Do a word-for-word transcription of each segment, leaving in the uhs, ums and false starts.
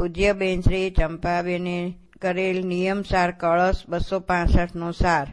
પૂજ્યબેન શ્રી ચંપાબેને કરેલ નિયમ સાર કળશ બસો પાસઠ નો સાર.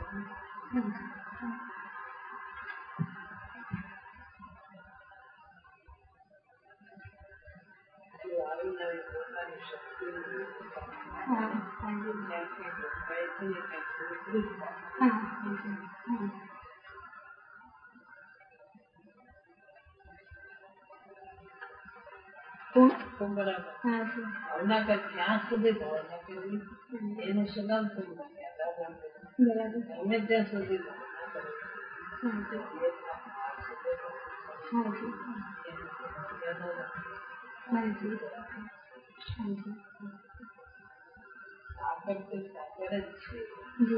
ભાવના ક્યાં સુધી ભાવના કરવી એનું સદાન ગમે ત્યાં સુધી આકર્ષિત સાગર જ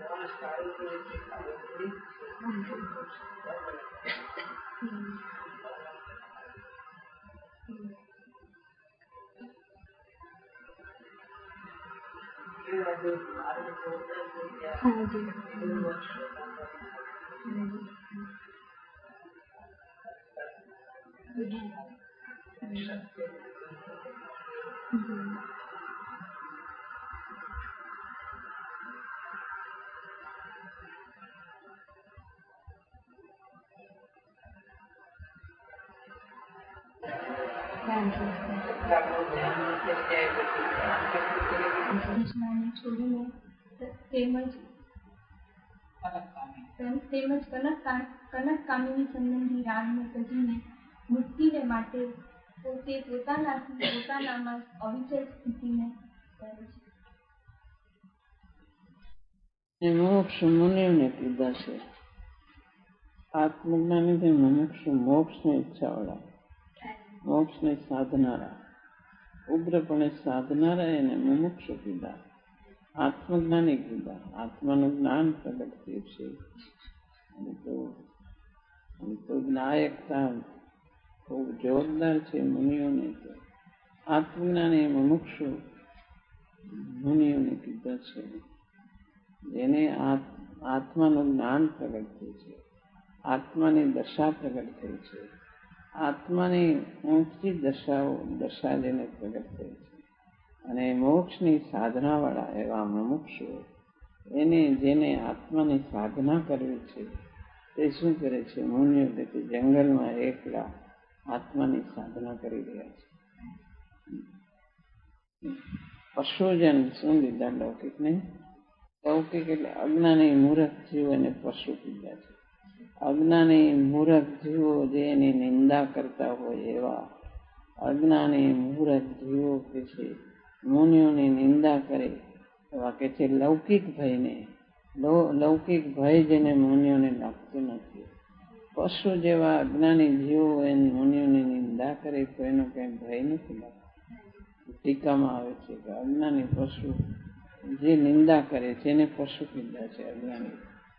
છોડીને તેમજ તેમજ કનક કામિની સંબંધી રાગને તજીને મુક્તિને માટે પોતે પોતાનાથી પોતાનામાં અવિચલ સ્થિતિને કરે છે. મોક્ષ મુનિઓને કીધા છે. આત્મજ્ઞાની મુમુક્ષ મોક્ષની ઈચ્છા વાળા, મોક્ષની સાધનારા, ઉગ્રપણે સાધનારા એને મુમુક્ષ કીધા. આત્મજ્ઞાની કીધા. આત્માનું જ્ઞાન પ્રગટ થયું છે. અને તો તો નાયકતા ખૂબ જોરદાર છે મુનિઓને. તો આત્મજ્ઞાની મુમુક્ષુ મુનિઓને કીધા છે. જેને આત્માનું જ્ઞાન પ્રગટ થયું છે, આત્માની દશા પ્રગટ થઈ છે, આત્માની ઊંચી દશાઓ દશા જેને પ્રગટ થઈ છે, અને મોક્ષની સાધના વાળા એવા મુમુક્ષુ એને જેને આત્માની સાધના કરવી છે તે શું કરે છે? મુનિઓ કે જંગલમાં એકલા આત્માની સાધના કરી રહ્યા છે. પશુજન શું લીધા? લૌકિક નહીં. લૌકિક એટલે અજ્ઞાની મૂર્ખ જીવો એને પશુ કીધા છે. અજ્ઞાની મૂર્ખ જીવો જે એની નિંદા કરતા હોય એવા અજ્ઞાની મૂર્ખ જીવો કે છે મુનિઓની નિંદા કરે એવા કે છે લૌકિક ભયને. લૌકિક ભય જેને મુનિઓને લાગતું નથી. પશુ જેવા અજ્ઞાની જીવો એની મુનિઓની નિંદા કરે તો એનો કઈ ભય નથી લાગતો. ટીકામાં આવે છે કે અજ્ઞાની પશુ જે નિંદા કરે છે એને પશુ કીધા છે. અજ્ઞાની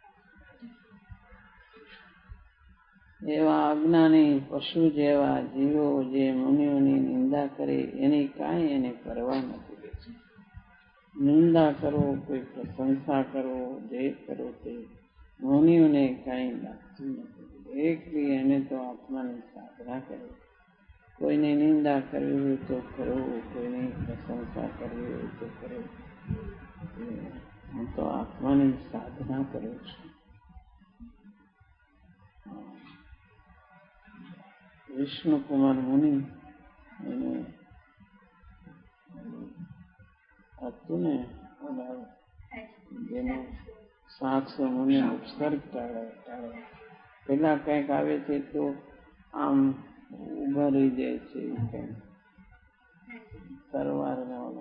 એવા અજ્ઞાની પશુ જેવા જીવો જે મુનિઓની નિંદા કરે એની કાંઈ એને પરવા નથી રહે છે. નિંદા કરો, કોઈ પ્રશંસા કરો, જે કરો તે મુનિઓને કાંઈ લાગતું નથી. એકલી એને તો આત્માની સાધના કરે. કોઈની નિંદા કરવી હોય તો કરો, કોઈની પ્રશંસા કરવી હોય તો કરો. હું તો આત્માની સાધના કરું છું. વિષ્ણુકુમાર મુનિ એને હતું ને જેને સાતસો મુનિ ઉપસર્ગ ટાળે ટાળે પેલા કંઈક આવે છે તો આમ ઉભા રહી જાય છે. કઈ તરવાર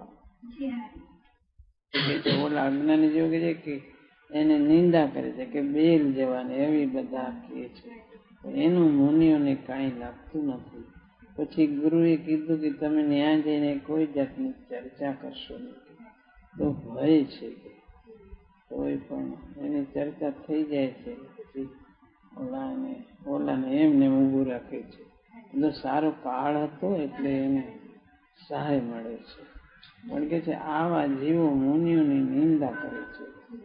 ઓલા અજ્ઞાની જેવું કે છે કે એને નિંદા કરે છે કે બેલ જવાને એવી બધા કહે છે. એનું મુનિઓને કાંઈ લાગતું નથી. પછી ગુરુએ કીધું કે તમે ત્યાં જઈને કોઈ જાતની ચર્ચા કરશો નહીં. તો ભય છે તોય પણ એની ચર્ચા થઈ જાય છે. પછી ઓલાને ઓલાને એમને ઊભું રાખે છે. બધો સારો કાળ હતો એટલે એને સહાય મળે છે. પણ કે છે આવા જીવો મુનિઓની નિંદા કરે છે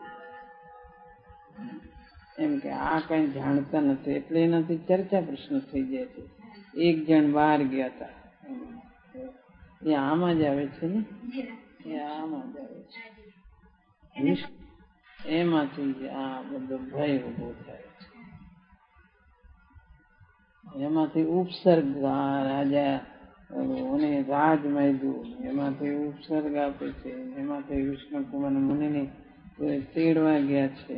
એમ કે આ કઈ જાણતા નથી એટલે એનાથી ચર્ચા પ્રશ્ન થઈ જાય છે. એક જણ બહાર ગયા હતા એ આમાં જ આવે છે ને, એ આમાં જ આવે છે. એમાંથી આ બધો ભય ઉભો થાય છે. એમાંથી ઉપસર્ગ રાજા અને રાજ માંડ્યું, એમાંથી ઉપસર્ગ આપે છે, એમાંથી વિષ્ણુ કુમાર મુનિને તેડવા ગયા છે.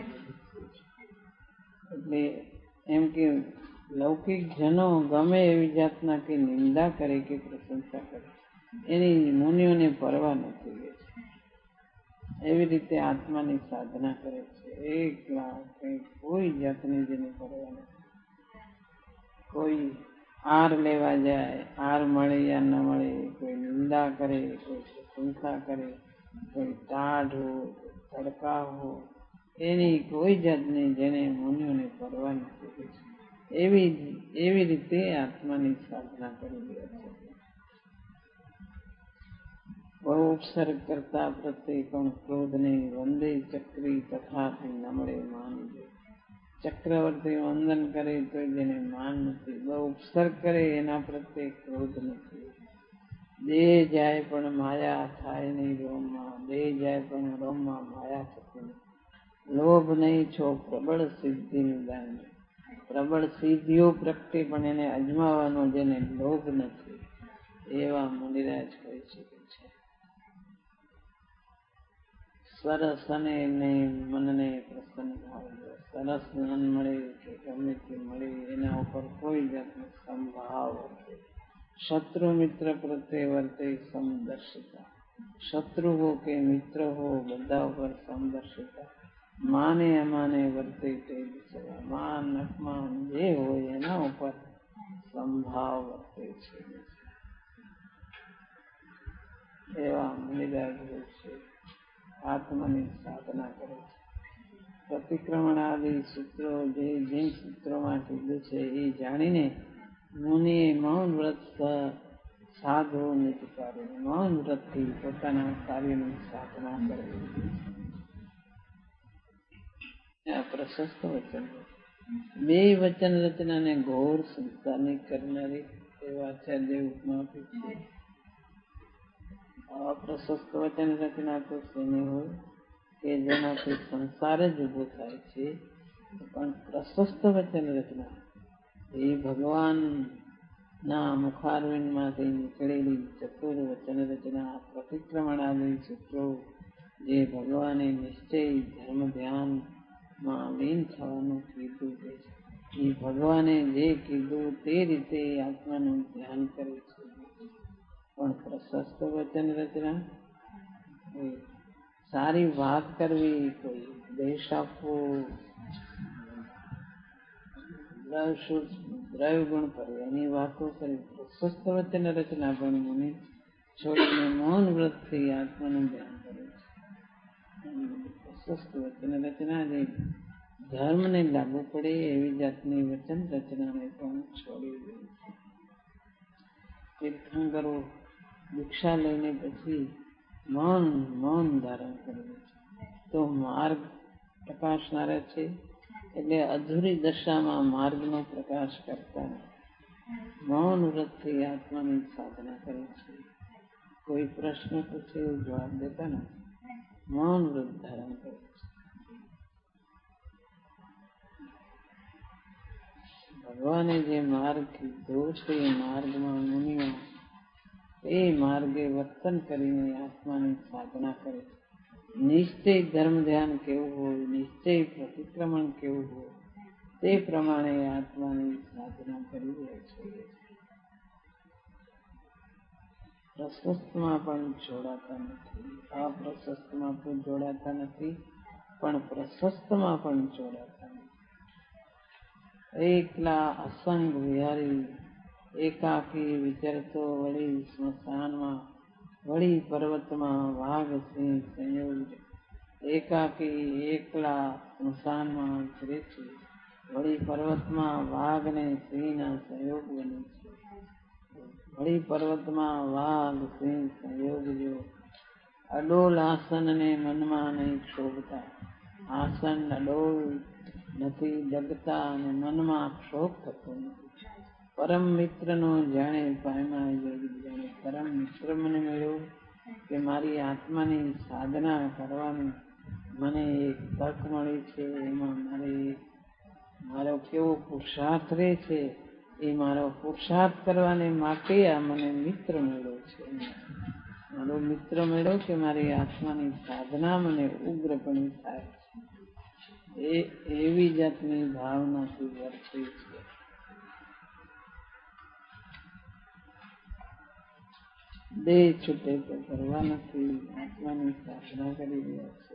એટલે એમ કે લૌકિક જનો ગમે એવી જાતના કે નિંદા કરે કે પ્રશંસા કરે એની મુનિઓને પરવા નથી. એવી રીતે આત્માની સાધના કરે છે. એક લાખ કોઈ જાતની જેની પરવા નથી. કોઈ હાર લેવા જાય, હાર મળે યા ન મળે, કોઈ નિંદા કરે, કોઈ પ્રશંસા કરે, કોઈ ટાઢ હો, તડકા હો, એની કોઈ જાતની જેને મુનિઓને પરવા નથી. એવી એવી રીતે આત્માની સાધના કરી રહ્યા છે. બહુ ઉપસર્ગ કરતા પ્રત્યે પણ ક્રોધ નહીં. વંદે ચક્રી તથાથી નમળે માન દે. ચક્રવર્તી વંદન કરે તો જેને માન નથી. બહુ ઉપસર્ગ કરે એના પ્રત્યે ક્રોધ નથી. દેહ જાય પણ માયા થાય નહીં રોમમાં. દેહ જાય પણ રોમમાં માયા થતી નહીં. લોભ નહીં છો પ્રબળ સિદ્ધિનું દાન. પ્રબળ સિદ્ધિઓ પ્રગટે પણ એને અજમાવવાનો જેને લોભ નથી એવા મુનિરાજ કહી શકે છે. સરસ અને મનને પ્રસન્ન ભાવજો. સરસ મન મળે કે ગમે તે મળે એના ઉપર કોઈ જાતનો સંભાવ વર્તે. શત્રુ મિત્ર પ્રત્યે વર્તે સમદર્શિતા. શત્રુ હો કે મિત્ર હો બધા ઉપર સમદર્શિતા. માને અમાને વર્તે તે બિચારા. માન અપમાન જે હોય એના ઉપર સંભાવ વર્તે છે. એવા મુનિરાજ હોય છે. આત્માની સાધના કરે છે. પ્રતિક્રમણ આદિ સૂત્રો જે જે સૂત્રોમાં કીધું છે એ જાણીને મુનિએ મૌન વ્રત સાધુ નિધિકારી મૌન વ્રતથી પોતાના કાર્યની સાધના કરવી. આ પ્રશસ્ત વચન. બે વચન રચનાને ઘોર સંસારની કરનારી એવા આચાર્ય ઉપમા આપી છે. અપ્રશસ્ત વચન રચના તો શેની હોય કે જેનાથી સંસાર જ ઉભો થાય છે. પણ પ્રશસ્ત વચન રચના એ ભગવાન ના મુખારવિંદમાંથી નીકળેલી ચતુર વચન રચના. પ્રતિક્રમણાદી સૂત્રો જે ભગવાને નિશ્ચય ધર્મ ધ્યાનમાં લીન થવાનું કીધું છે. એ ભગવાને જે કીધું તે રીતે આત્માનું ધ્યાન કરે છે. પણ પ્રશસ્ત વચન રચના એ સારી વાત કરવી, કોઈ ઉપદેશ આપવો, દ્રવ્ય ગુણ પર એની વાતો કરી. પ્રશસ્ત વચન રચના પણ મુનિ છોડીને મૌન વ્રતથી આત્માનું ધ્યાન કરે છે. પ્રશસ્ત વચન રચના જે ધર્મને લાગુ પડે એવી જાતની વચન રચનાને પણ છોડી દે છે. તીર્થંકરો દીક્ષા લઈને પછી મૌન મૌન ધારણ કરવું છે તો માર્ગ પ્રકાશનારા છે. એટલે અધૂરી દશામાં માર્ગનો પ્રકાશ કરતા મૌન વ્રતથી આત્માની સાધના કરે છે. કોઈ પ્રશ્ન પૂછે જવાબ દેતા નથી. મૌન વ્રત ધારણ કરે છે. ભગવાને જે માર્ગ કીધો તે માર્ગમાં મુનિઓ એ માર્ગે વર્તન કરીને આત્માની સાધના કરે. નિશ્ચય ધર્મ ધ્યાન કેવું હોય, નિશ્ચય પ્રતિક્રમણ કેવું હોય તે પ્રમાણે આત્માની સાધના કરી રહ્યા છે. પ્રશસ્તમાં પણ જોડાતા નથી. અપ્રશસ્તમાં પણ જોડાતા નથી, પણ પ્રશસ્તમાં પણ જોડાતા નથી. એકલા અસંગ વિહારી એકાકી વિચરતો વળી સ્મશાનમાં વળી પર્વતમાં વાઘ સિંહ સંયોગ. એકાકી એકલા સ્મશાનમાં ફરે છે, વળી પર્વતમાં વાઘ ને સિંહના સંયોગ બને છે. વળી પર્વતમાં વાઘ સિંહ સંયોગ જો અડોલ આસન ને મનમાં નહીં ક્ષોભતા. આસન અડોલ નથી ડગતા અને મનમાં ક્ષોભ થતો નથી. પરમ મિત્રનો જાણે પામ્યા યોગી જાણે. પરમ મિત્ર મને મળ્યો કે મારી આત્માની સાધના કરવાનું મને એક તક મળી છે, એમાં મારે મારો કેવો પુરુષાર્થ રહે છે, એ મારો પુરુષાર્થ કરવાને માટે આ મને મિત્ર મળ્યો છે. મારો મિત્ર મળ્યો કે મારી આત્માની સાધના મને ઉગ્રપણી થાય છે, એ એવી જાતની ભાવનાથી વર્તે છે. દેહ છૂટે તો કરવા નથી, આત્માની સાધના કરી રહ્યા છે.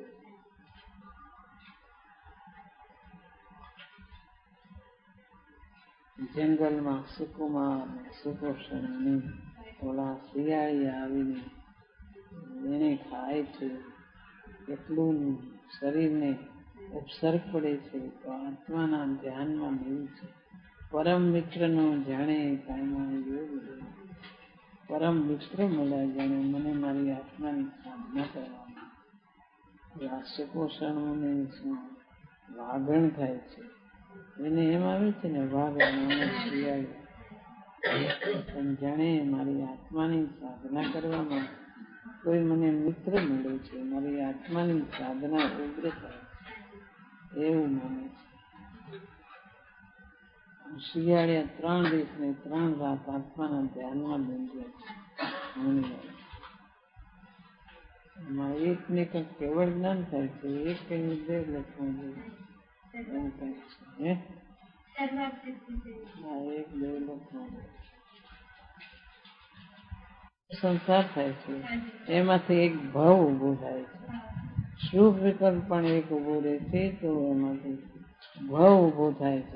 જંગલમાં સુકુમાર સુપોષણની ઓલા શિયાળી આવીને એને ખાય છે, એટલું શરીરને ઉપસર્ગ પડે છે, તો આત્માના ધ્યાનમાં નહીં છે. પરમ મિત્રનો જાણે કાયમાં યોગ પરમ મિત્ર મળ્યા, જાણે મને મારી આત્માની સાધના કરવામાં આ સુપોષણોને વાગણ થાય છે. એને એમ આવે છે ને વાગણ શિયાળી, પણ જાણે મારી આત્માની સાધના કરવામાં કોઈ મને મિત્ર મળે છે, મારી આત્માની સાધના ઉગ્ર થાય એવું માને છે. શિયાળે ત્રણ દિવસ ને ત્રણ રાત આત્માના ધ્યાનમાં બંધ્યા છે. એમાં એક ને કંઈક કેવળ જ્ઞાન થાય છે, એક કઈ દેવ લખવું જોઈએ એમ કઈ છે. હા, એક દેવ લખવું સંસાર થાય છે, એમાંથી એક ભાવ ઉભો થાય છે. શુભ વિકલ્પ પણ એક ઉભો રહે છે, તો એમાંથી ભાવ ઉભો થાય છે.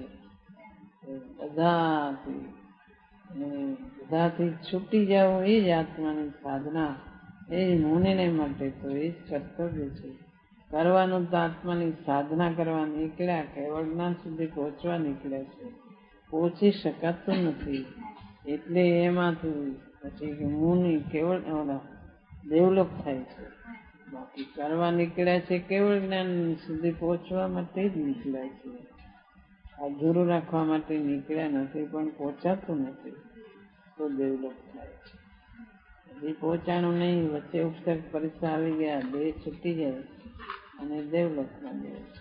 બધાથી બધાથી છૂટી જવું એ જ આત્માની સાધના, એ જ મુનિને માટે તો એ જ કર્તવ્ય છે. કરવાનું તો આત્માની સાધના કરવા નીકળ્યા, કેવળ જ્ઞાન સુધી પહોંચવા નીકળ્યા છે, પહોંચી શકાતું નથી. એટલે એમાંથી પછી મુનિ કેવળ ડેવલપ થાય છે. બાકી કરવા નીકળ્યા છે કેવળ જ્ઞાન સુધી પહોંચવા માટે જ નીકળ્યા છે, અધૂરું રાખવા માટે નીકળ્યા નથી, પણ પહોંચાતું નથી તો ડેવલપ થાય છે. હજી પહોંચાણું નહીં, વચ્ચે ઉપસર્ગ પરીક્ષા આવી ગયા, દેહ છૂટી જાય અને ડેવલપમાં જાય છે.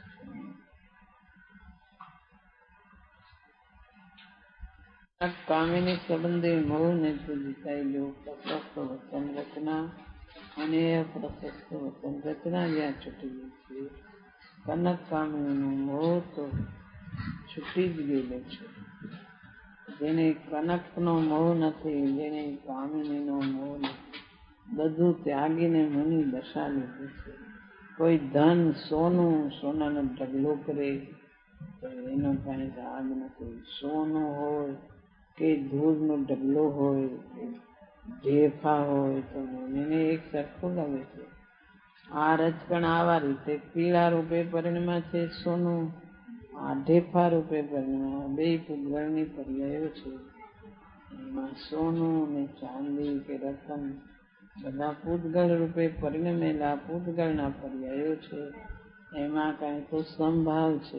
કામિની સંબંધી મોહને જીતાઈ લો. પ્રશસ્ત વચન રચના અને અપ્રશસ્ત વચન રચના જ્યાં છૂટી ગઈ છે, કનક કામિનીનો મોહ તો છૂટી જ ગયેલો છે. જેને કનકનો મોહ નથી, જેને કામિનીનો મોહ નથી, બધું ત્યાગીને મની દશા લીધી છે. કોઈ ધન સોનું સોનાનો ઢગલો કરે તો એનો કાંઈ રાગ નથી. સોનું હોય કે ધૂળનો ઢગલો હોય કે ઢેફા હોય તો એને એક સરખું લાગે છે. આ રજકણ આવા રીતે પીળા રૂપે પરિણમ્યા છે સોનું, આ ઢેફા રૂપે પરિણમ્યા, બે પૂતગળની પર્યાયો છે. એમાં સોનું ને ચાંદી કે રતન બધા પૂતગળ રૂપે પરિણમેલા પૂતગળના પર્યાયો છે. એમાં કાંઈ તો સંભાવ છે,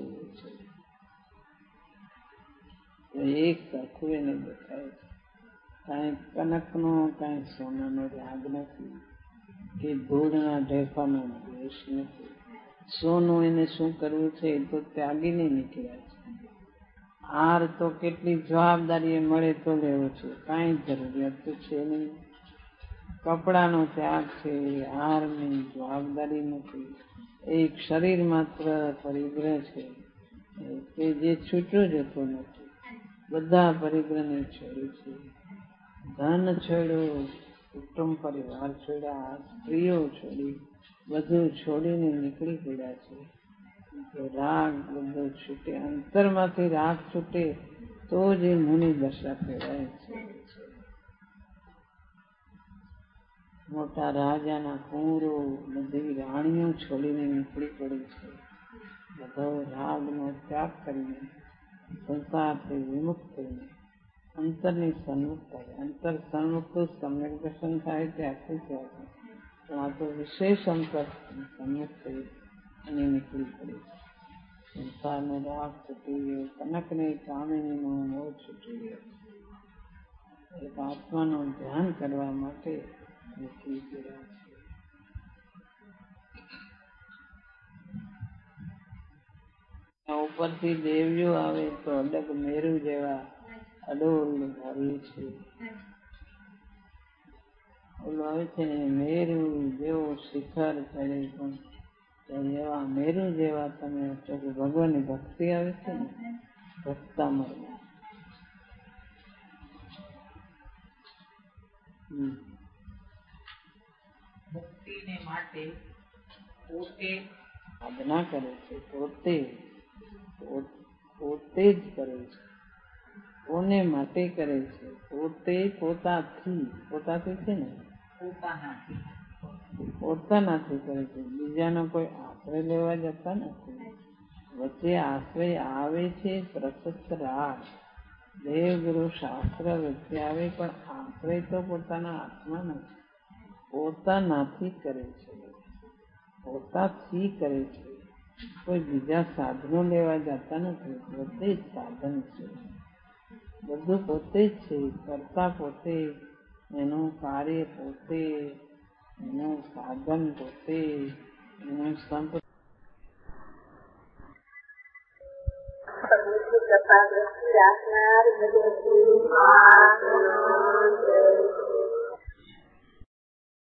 તો એક સરખું એને દેખાય છે. કાંઈ કનકનો કાંઈ સોનાનો રાગ નથી કે ધૂળના ઢેફાનો દ્વેષ નથી. સોનું એને શું કરવું છે એ તો ત્યાગીને નીકળ્યા છે. હાર તો કેટલી જવાબદારી મળે તો લેવો છે, કાંઈ જરૂરિયાત તો છે નહીં. કપડાનો ત્યાગ છે, હારની જવાબદારી નથી. એક શરીર માત્ર પરિગ્રહ છે કે જે છૂટો જતો નથી. બધા પરિગ્રહને છોડી છે. ધન છોડ્યું, કુટુંબ પરિવાર છોડ્યા, સ્ત્રીઓ છોડી, બધું છોડીને નીકળી પડ્યા છે. તો રાગ બધો છૂટે, અંતરમાંથી રાગ છૂટે તો જ એ મુનિ દશા કહેવાય છે. મોટા રાજાના કુંવરો, બધી રાણીઓ છોડીને નીકળી પડી છે. બધો રાગનો ત્યાગ કરીને, સંસારથી વિમુક્ત થઈને અંતરની સન્મુખ થાય. અંતર સન્મુખ તો સમ્યક દર્શન થાય ત્યાંથી થાય છે, પણ આ તો વિશેષ અંતર સન્મુખ થઈ અને નીકળી પડી. સંસારનો રાગ છૂટી ગયો, કનકને કામિનીનો મોહ છૂટી ગયો. એક આત્માનું ધ્યાન કરવા માટે નીકળી ગયા છે. ઉપરથી દેવીઓ આવે તો અડગ મેરુ જેવા અડોલ ધારીએ છે. ઓલું આવે છે ને મેરુ જેવો શિખર ચડે પણ એવા મેરુ જેવા તમે ભગવાનની ભક્તિ આવે છે ને ભક્તામય. મુક્તિને માટે પોતે સાધના કરે છે, પોતે પોતે જ કરે છે. કોને માટે કરે છે? પોતે પોતાથી પોતાથી છે ને પોતાનાથી પોતાનાથી કરે છે. બીજાનો કોઈ આશ્રય લેવા જતા નથી. વચ્ચે આશ્રય આવે છે પ્રશસ્ત રાહ, દેવ ગુરુ શાસ્ત્ર વચ્ચે આવે પણ આશ્રય તો પોતાના આત્મા નથી. પોતાનાથી કરે છે, પોતાથી કરે છે. કોઈ બીજા સાધનો લેવા જતા નથી. પોતે જ સાધન છે. બધું પોતે જ છે. કરતા પોતે, એનું કાર્ય પોતે, એનું સાધન પોતે, એનું સંત પ્રસાદ રાખનાર